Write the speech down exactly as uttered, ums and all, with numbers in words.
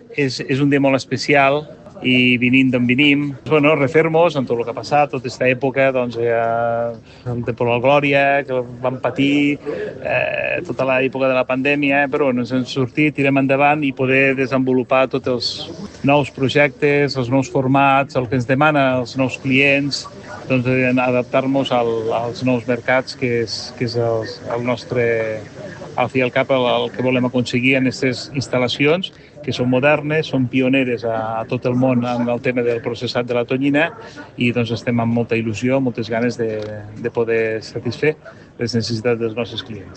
és, és un dia molt especial i venint d'on venim, bueno, refer-nos en tot el que ha passat, tota aquesta època, doncs, eh, el Tempo de la Glòria, que vam patir, eh, tota l'època de la pandèmia, però bueno, ens hem sortit, tirem endavant i poder desenvolupar tots els nous projectes, els nous formats, el que ens demanen els nous clients, doncs, adaptar-nos al, als nous mercats, que és, que és el, el nostre, al fi i al cap, el, el que volem aconseguir en aquestes instal·lacions, que són modernes, són pioneres a, a tot el món en el tema del processat de la tonyina i doncs estem amb molta il·lusió, moltes ganes de, de poder satisfer les necessitats dels nostres clients.